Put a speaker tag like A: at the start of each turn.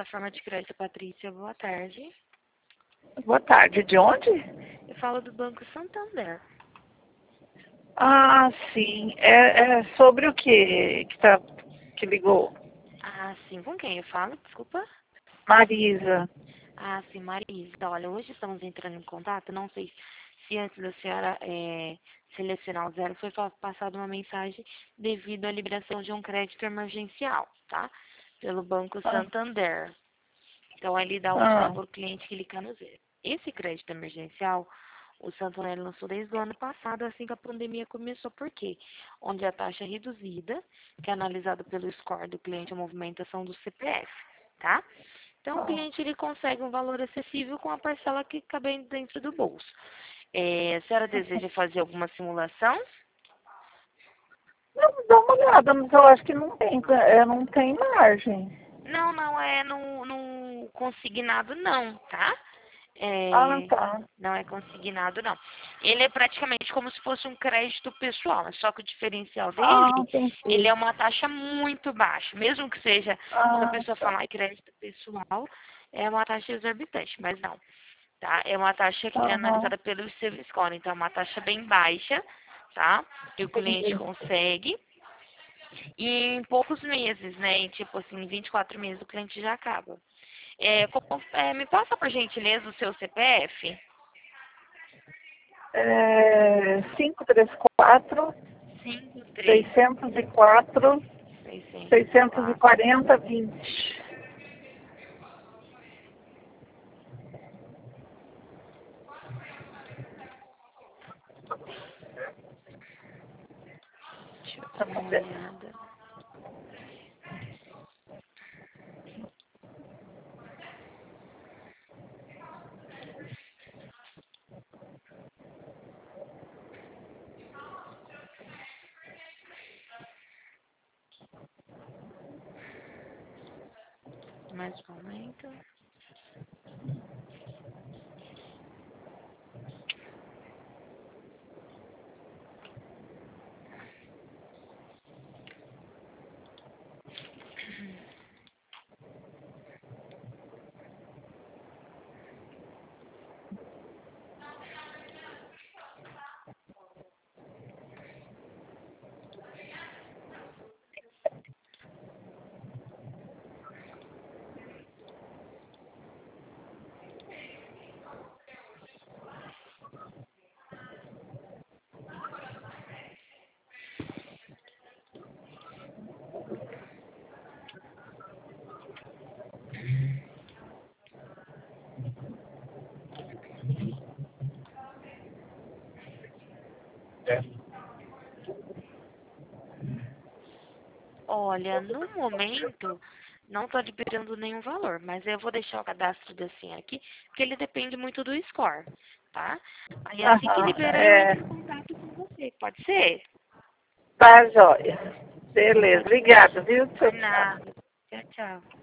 A: plataforma de crédito, Patrícia. Boa tarde.
B: Boa tarde. De onde?
A: Eu falo do Banco Santander.
B: Ah, sim. É sobre o que ligou?
A: Ah, sim. Com quem eu falo? Desculpa.
B: Marisa.
A: Ah, sim, Marisa. Olha, hoje estamos entrando em contato. Não sei se antes da senhora selecionar o zero foi passada uma mensagem devido à liberação de um crédito emergencial, tá? Pelo Banco
B: Ah,
A: Santander. Então, ele dá a opção
B: ah,
A: para o cliente clicar no zero. Esse crédito emergencial, o Santander lançou desde o ano passado, assim que a pandemia começou. Por quê? Onde a taxa é reduzida, que é analisada pelo score do cliente, a movimentação do CPF, tá? Então, o
B: ah.
A: cliente ele consegue um valor acessível com a parcela que cabe dentro do bolso. A senhora deseja fazer alguma simulação?
B: Não, dá uma olhada, mas eu acho que não tem margem.
A: Não, não é no consignado, não, tá?
B: Ah,
A: É,
B: tá.
A: não é consignado, não. Ele é praticamente como se fosse um crédito pessoal, só que o diferencial dele,
B: Ah,
A: ele
B: entendi.
A: é uma taxa muito baixa. Mesmo que seja, quando a
B: Ah,
A: pessoa
B: tá.
A: falar em crédito pessoal, é uma taxa exorbitante, mas não, tá? É uma taxa que é
B: Aham,
A: analisada pelo Service Score, então é uma taxa bem baixa, tá? Que o cliente
B: entendi.
A: consegue. E em poucos meses, né? Em, tipo assim, em 24 meses o cliente já acaba. Me passa por gentileza o seu CPF?
B: 534,
A: 53
B: 604,
A: 604.
B: 640, 20.
A: Deixa eu
B: Tá
A: dar uma
B: bom.
A: olhada. Mais um momento. Olha, no momento, não estou liberando nenhum valor, mas eu vou deixar o cadastro da senha aqui, porque ele depende muito do score, tá? Aí assim que
B: Aham,
A: liberar, eu entro em contato com você, pode ser?
B: tá, joia.
A: Então,
B: Beleza,
A: tá
B: obrigada, viu? Tchau,
A: de
B: tchau.
A: nada. Tchau, tchau.